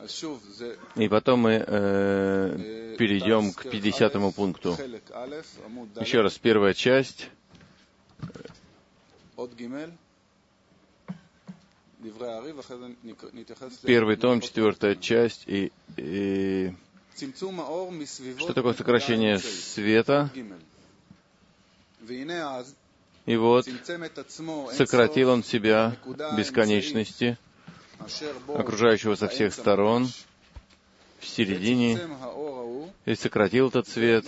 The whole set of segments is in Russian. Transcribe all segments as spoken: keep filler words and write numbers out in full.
И потом мы э, перейдем к пятидесятому пункту. Еще раз, первая часть. Первый том, четвертая часть. И, и... Что такое сокращение света? И вот сократил он себя бесконечности, окружающего со всех сторон, в середине, и сократил этот свет,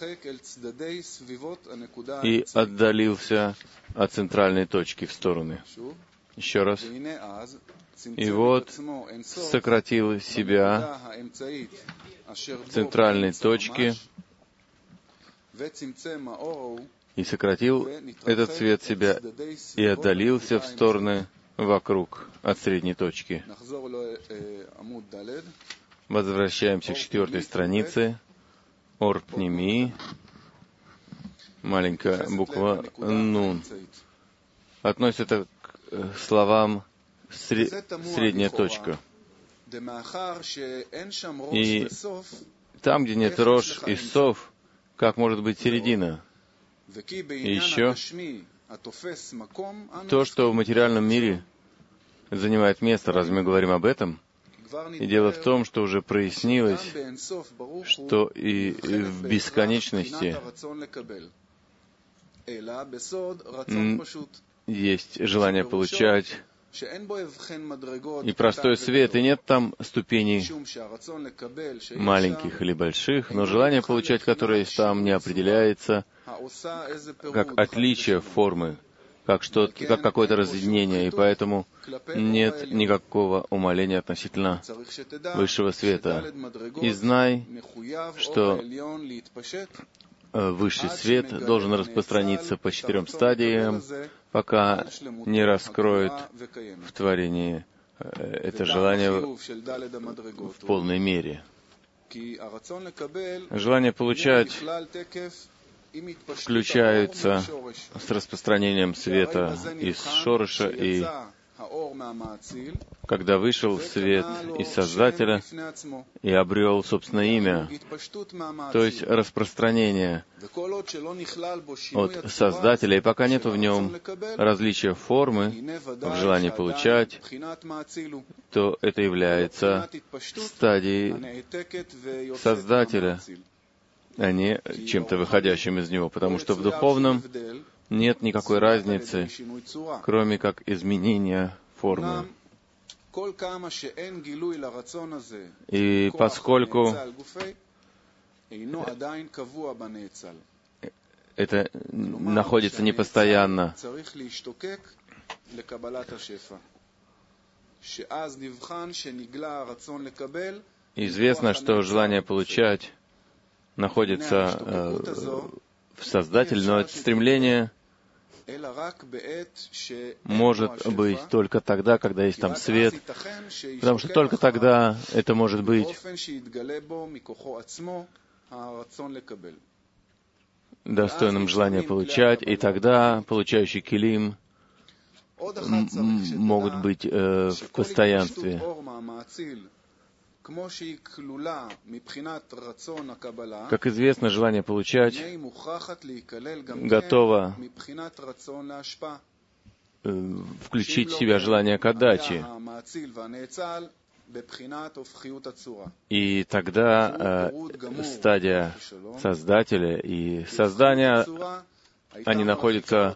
и отдалился от центральной точки в стороны. Еще раз. И вот сократил себя в центральной точке, и сократил этот свет себя, и отдалился в стороны вокруг от средней точки. Возвращаемся к четвертой странице. Ор пними. Маленькая буква Нун. Относится это к словам средняя точка. И там, где нет рош и сов, как может быть середина? И еще то, что в материальном мире занимает место, разве мы говорим об этом? И дело в том, что уже прояснилось, что и в бесконечности есть желание получать, и простой свет, и нет там ступеней маленьких или больших, но желание получать, которое есть там, не определяется как отличие формы, как, что, как какое-то разъединение, и поэтому нет никакого умаления относительно высшего света. И знай, что высший свет должен распространиться по четырем стадиям, пока не раскроет в творении это желание в полной мере. Желание получать включается с распространением света из шорыша, и когда вышел свет из Создателя и обрел собственное имя, то есть распространение от Создателя, и пока нет в нем различия формы в желании получать, то это является стадией Создателя, а не чем-то выходящим из него, потому что в духовном нет никакой разницы, кроме как изменения формы. И поскольку это находится непостоянно, известно, что желание получать находится э, в Создателе, но это стремление может быть только тогда, когда есть там свет, потому что только тогда это может быть достойным желания получать, и тогда получающий килим м- могут быть э, в постоянстве. Как известно, желание получать готово э, включить в себя желание к отдаче. И тогда э, стадия Создателя и создания, они находятся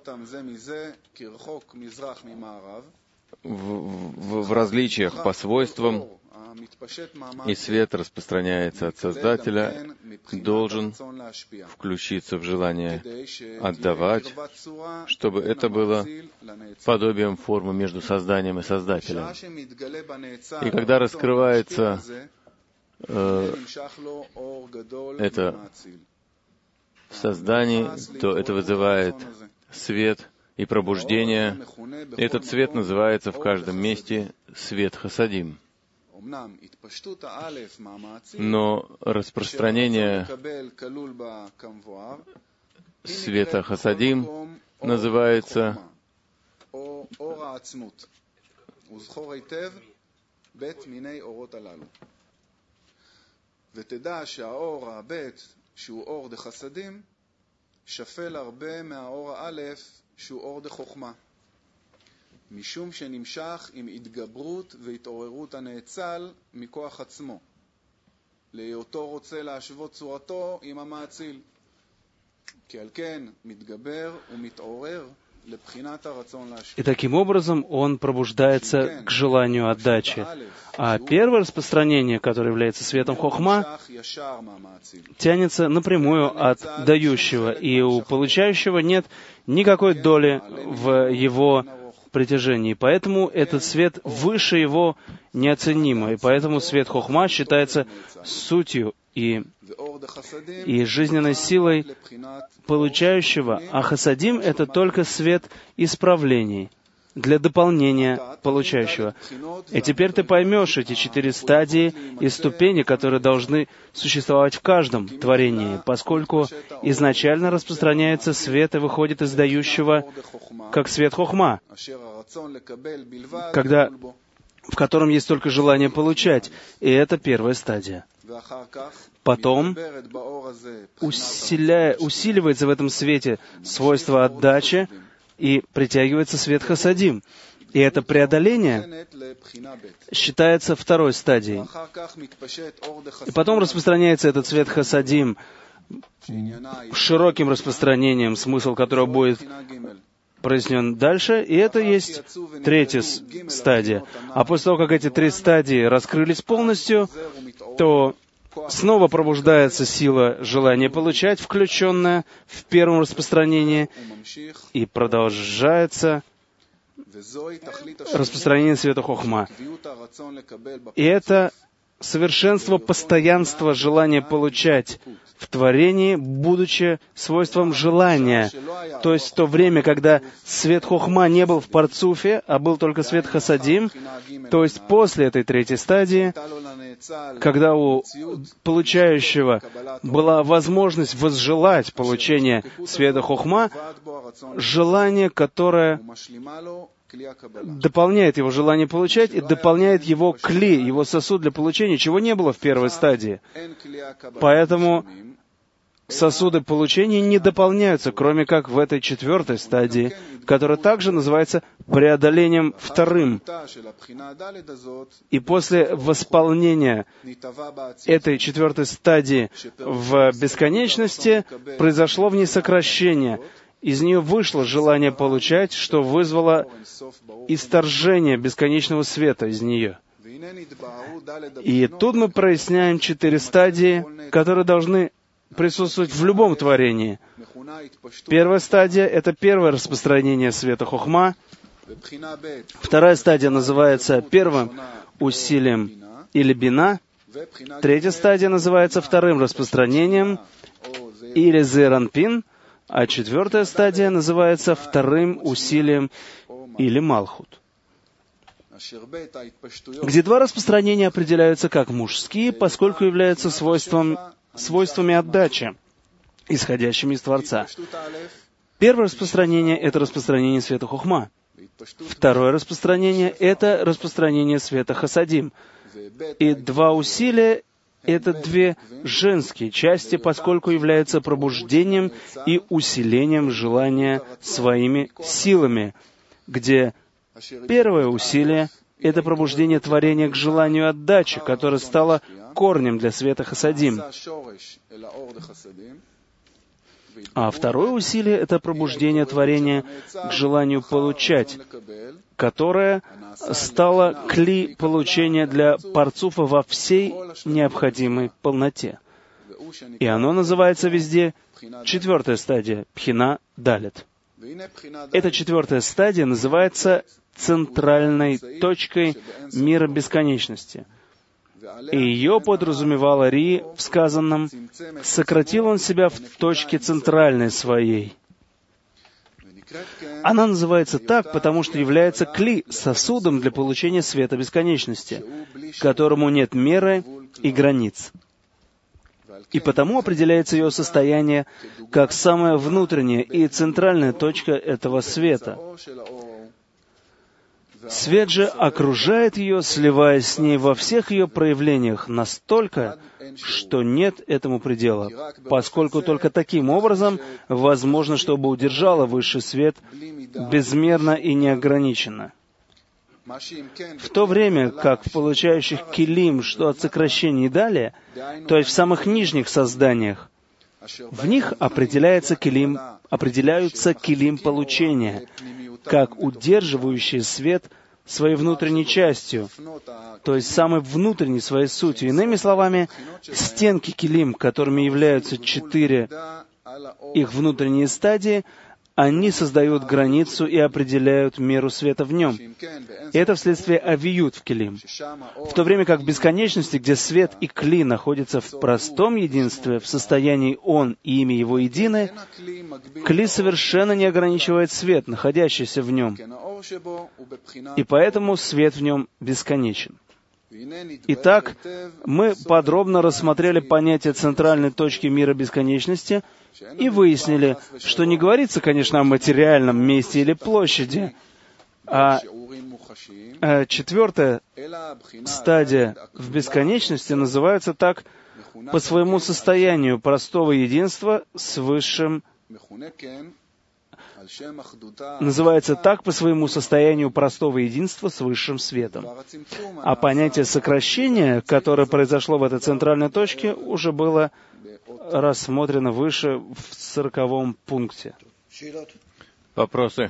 в, в, в различиях по свойствам, и свет распространяется от Создателя, должен включиться в желание отдавать, чтобы это было подобием формы между созданием и Создателем. И когда раскрывается э, это в создании, то это вызывает свет и пробуждение. И этот свет называется в каждом месте свет Хасадим. Но распространение света Хасадим называется ותדע שהאור הבית שהוא אור דחסדים שפל הרבה מהאור האלף שהוא אור דחוכמה משום שנמשך עם התגברות והתעוררות הנאצל מכוח עצמו להיותו רוצה להשוות צורתו עם המאציל כי על כן מתגבר ומתעורר И таким образом он пробуждается к желанию отдачи. А первое распространение, которое является светом хохма, тянется напрямую от дающего, и у получающего нет никакой доли в его притяжении. Поэтому этот свет выше его неоценимо, и поэтому свет хохма считается сутью и, и жизненной силой получающего, а хасадим — это только свет исправлений для дополнения получающего. И теперь ты поймешь эти четыре стадии и ступени, которые должны существовать в каждом творении, поскольку изначально распространяется свет и выходит из дающего, как свет хохма, когда, в котором есть только желание получать, и это первая стадия. Потом усиля... усиливается в этом свете свойство отдачи и притягивается свет хасадим. И это преодоление считается второй стадией. И потом распространяется этот свет хасадим широким распространением, смысл которого будет прояснен дальше, и это есть третья стадия. А после того, как эти три стадии раскрылись полностью, то снова пробуждается сила желания получать, включенная в первом распространении, и продолжается распространение света хохма. И это совершенство постоянства желания получать в творении, будучи свойством желания. То есть в то время, когда свет хохма не был в парцуфе, а был только свет хасадим, то есть после этой третьей стадии, когда у получающего была возможность возжелать получения света хохма, желание, которое дополняет его желание получать и дополняет его кли, его сосуд для получения, чего не было в первой стадии. Поэтому сосуды получения не дополняются, кроме как в этой четвертой стадии, которая также называется преодолением вторым. И после восполнения этой четвертой стадии в бесконечности произошло в ней сокращение. Из нее вышло желание получать, что вызвало исторжение бесконечного света из нее. И тут мы проясняем четыре стадии, которые должны присутствовать в любом творении. Первая стадия — это первое распространение света хохма. Вторая стадия называется первым усилием или бина. Третья стадия называется вторым распространением или зеранпин. А четвертая стадия называется вторым усилием или малхут, где два распространения определяются как мужские, поскольку являются свойством, свойствами отдачи, исходящими из Творца. Первое распространение — это распространение света хохма. Второе распространение — это распространение света хасадим. И два усилия — это две женские части, поскольку являются пробуждением и усилением желания своими силами, где первое усилие — это пробуждение творения к желанию отдачи, которое стало корнем для света хасадим. А второе усилие — это пробуждение творения к желанию получать, которое стало кли получения для парцуфа во всей необходимой полноте. И оно называется везде четвертая стадия, пхина далет. Эта четвертая стадия называется центральной точкой мира бесконечности. И ее подразумевал Ари в сказанном: «Сократил он себя в точке центральной своей». Она называется так, потому что является кли, сосудом для получения света бесконечности, которому нет меры и границ. И потому определяется ее состояние как самая внутренняя и центральная точка этого света. Свет же окружает ее, сливаясь с ней во всех ее проявлениях настолько, что нет этому предела, поскольку только таким образом возможно, чтобы удержала высший свет безмерно и неограниченно. В то время как в получающих килим, что от сокращений далее, то есть в самых нижних созданиях, в них определяется килим, определяются килим получения, как удерживающие свет своей внутренней частью, то есть самой внутренней своей сутью. Иными словами, стенки килим, которыми являются четыре их внутренние стадии, они создают границу и определяют меру света в нем. И это вследствие авиют в килим. В то время как в бесконечности, где свет и кли находятся в простом единстве, в состоянии он и имя его едины, кли совершенно не ограничивает свет, находящийся в нем. И поэтому свет в нем бесконечен. Итак, мы подробно рассмотрели понятие центральной точки мира бесконечности и выяснили, что не говорится, конечно, о материальном месте или площади, а четвертая стадия в бесконечности называется так по своему состоянию простого единства с высшим называется так по своему состоянию простого единства с высшим светом. А понятие сокращения, которое произошло в этой центральной точке, уже было рассмотрено выше в сороковом пункте. Вопросы?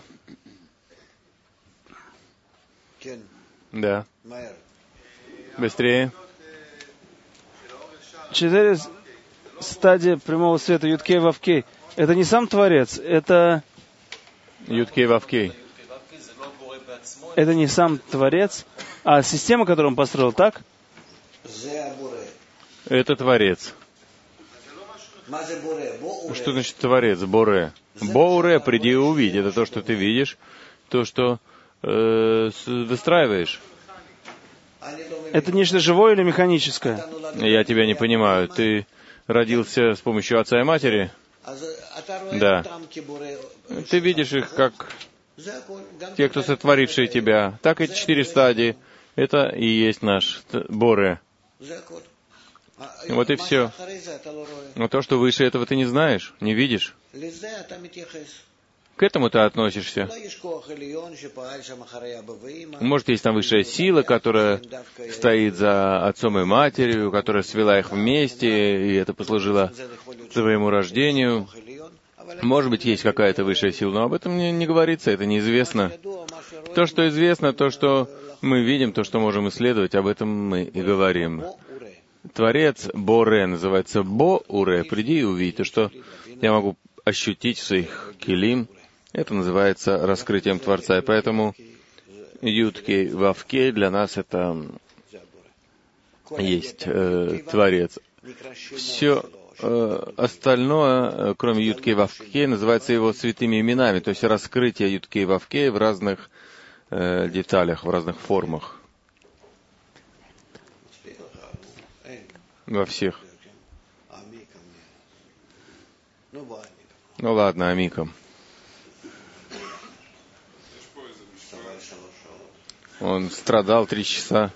Да. Быстрее. Четыре стадии прямого света Юткей Вавкей. Это не сам Творец, это... Юткей Вавкей. Это не сам Творец, а система, которую он построил, так? Это Творец. Что значит Творец? Боре. Боре, приди и увидь. Это то, что ты видишь, то, что э, выстраиваешь. Это нечто живое или механическое? Я тебя не понимаю. Ты родился с помощью отца и матери? Да. Ты видишь их как те, кто сотворившие тебя. Так эти четыре стадии. Это и есть наш Боре. Вот и все. Но то, что выше этого, ты не знаешь, не видишь. К этому ты относишься. Может, есть там высшая сила, которая стоит за отцом и матерью, которая свела их вместе, и это послужило твоему рождению. Может быть, есть какая-то высшая сила, но об этом не, не говорится, это неизвестно. То, что известно, то, что мы видим, то, что можем исследовать, об этом мы и говорим. Творец Боре называется Бо-Уре. Приди и увидь то, что я могу ощутить в своих килим. Это называется раскрытием Творца. И поэтому Юткей Вавкей для нас это есть э, Творец. Все э, остальное, кроме Юткей Вавкей, называется его святыми именами. То есть раскрытие Юткей Вавкей в разных э, деталях, в разных формах. Во всех. Ну ладно, амиком. Он страдал три часа.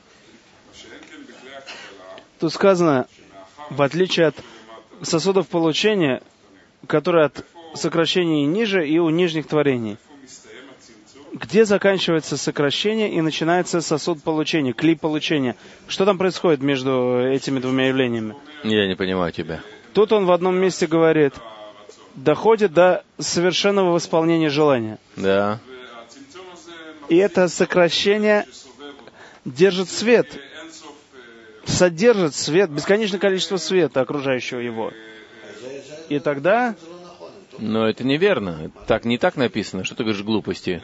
Тут сказано, в отличие от сосудов получения, которые от сокращений ниже и у нижних творений. Где заканчивается сокращение и начинается сосуд получения, клей получения? Что там происходит между этими двумя явлениями? Я не понимаю тебя. Тут он в одном месте говорит, доходит до совершенного восполнения желания. Да. И это сокращение держит свет, содержит свет, бесконечное количество света, окружающего его. И тогда... Но это неверно. Так, не так написано. Что ты говоришь глупости?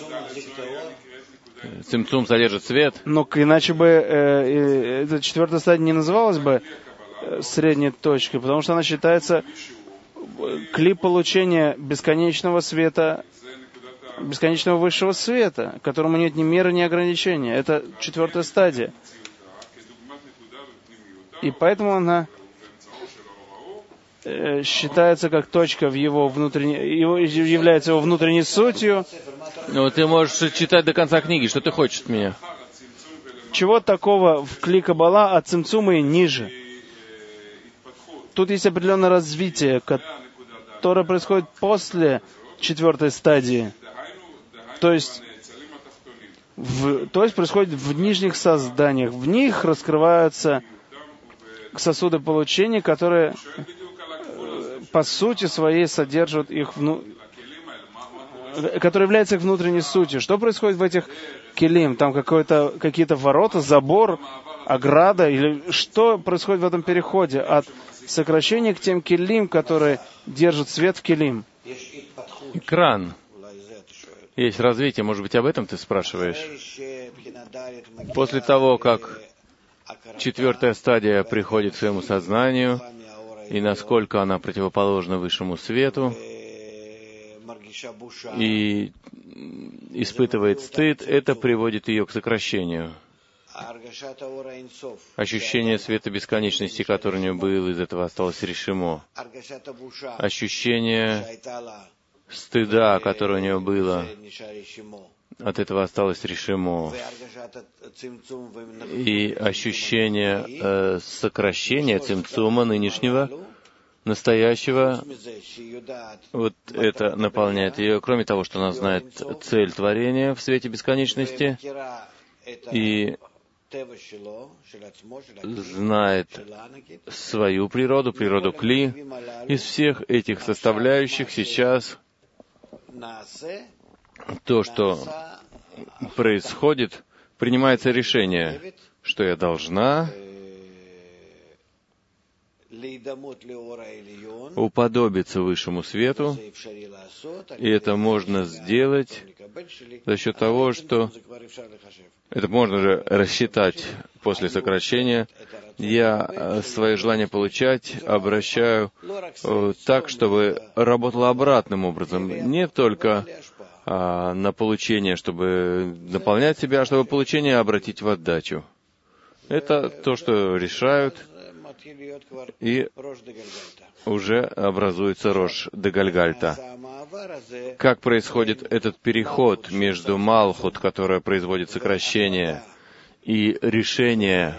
Цимцум содержит свет. Но иначе бы э, эта четвертая стадия не называлась бы э, средней точкой, потому что она считается клип получения бесконечного света, бесконечного высшего света, которому нет ни меры, ни ограничения. Это четвертая стадия. И поэтому она э, считается как точка в его внутренней, его, является его внутренней сутью. Ну, ты можешь читать до конца книги, что ты хочешь от меня. Чего такого в Кли Каббала от цимцума и ниже? Тут есть определенное развитие, которое происходит после четвертой стадии. То есть, в, то есть происходит в нижних созданиях. В них раскрываются сосуды получения, которые по сути своей содержат их вну... которые являются их внутренней сутью. Что происходит в этих келим? Там какое-то, какие-то ворота, забор, ограда? Или что происходит в этом переходе от сокращения к тем келим, которые держат свет в келим? Экран. Есть развитие, может быть, об этом ты спрашиваешь? После того, как четвертая стадия приходит к своему сознанию, и насколько она противоположна высшему свету, и испытывает стыд, это приводит ее к сокращению. Ощущение света бесконечности, которое у нее было, из этого осталось решимо. Ощущение стыда, которое у нее было, от этого осталось решимо. И ощущение э, сокращения цимцума нынешнего, настоящего, вот это наполняет ее. Кроме того, что она знает цель творения в свете бесконечности и знает свою природу, природу Кли, из всех этих составляющих сейчас то, что происходит, принимается решение, что я должна уподобиться высшему свету, и это можно сделать за счет того, что это можно же рассчитать после сокращения. Я свое желание получать обращаю так, чтобы работало обратным образом. Не только а, на получение, чтобы наполнять себя, а чтобы получение обратить в отдачу. Это то, что решают, и уже образуется Рош де Гальгальта. Как происходит этот переход между Малхут, которая производит сокращение, и решение,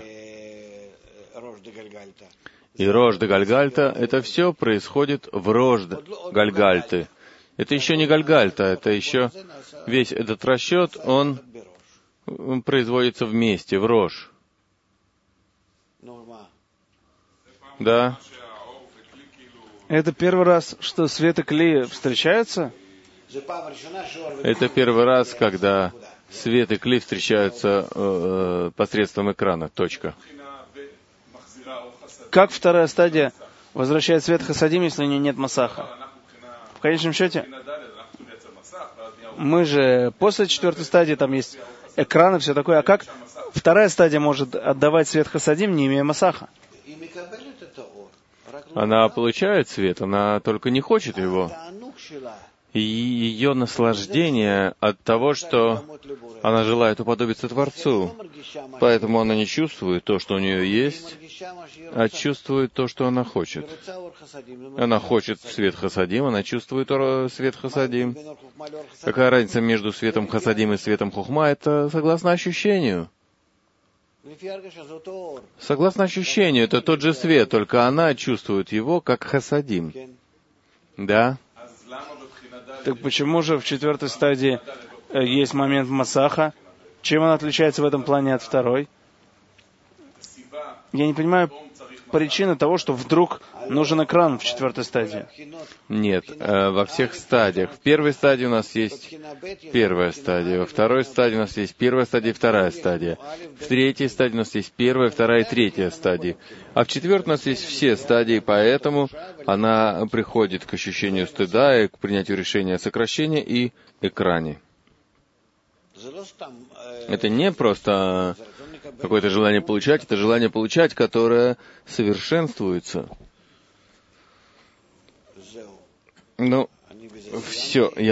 и Рош де Гальгальта, это все происходит в Рош Гальгальты. Это еще не Гальгальта, это еще весь этот расчет, он производится вместе, в Рош. Да. Это первый раз, что свет и Кли встречаются? Это первый раз, когда свет и Кли встречаются э, посредством экрана. Точка. Как вторая стадия возвращает свет Хасадим, если у нее нет Масаха? В конечном счете, мы же после четвертой стадии, там есть экран и все такое. А как вторая стадия может отдавать свет Хасадим, не имея Масаха? Она получает свет, она только не хочет его. И ее наслаждение от того, что она желает уподобиться Творцу. Поэтому она не чувствует то, что у нее есть, а чувствует то, что она хочет. Она хочет свет Хасадим, она чувствует свет Хасадим. Какая разница между светом Хасадим и светом Хохма? Это согласно ощущению. Согласно ощущению, это тот же свет, только она чувствует его как Хасадим. Да? Так почему же в четвертой стадии есть момент Масаха? Чем он отличается в этом плане от второй? Я не понимаю причины того, что вдруг нужен экран в четвертой стадии. Нет, э, во всех стадиях. В первой стадии у нас есть первая стадия, во второй стадии у нас есть первая стадия и вторая стадия. В третьей стадии у нас есть первая, вторая и третья стадии. А в четвертой у нас есть все стадии, поэтому она приходит к ощущению стыда и к принятию решения о сокращении и экране. Это не просто какое-то желание получать, это желание получать, которое совершенствуется. Ну, все.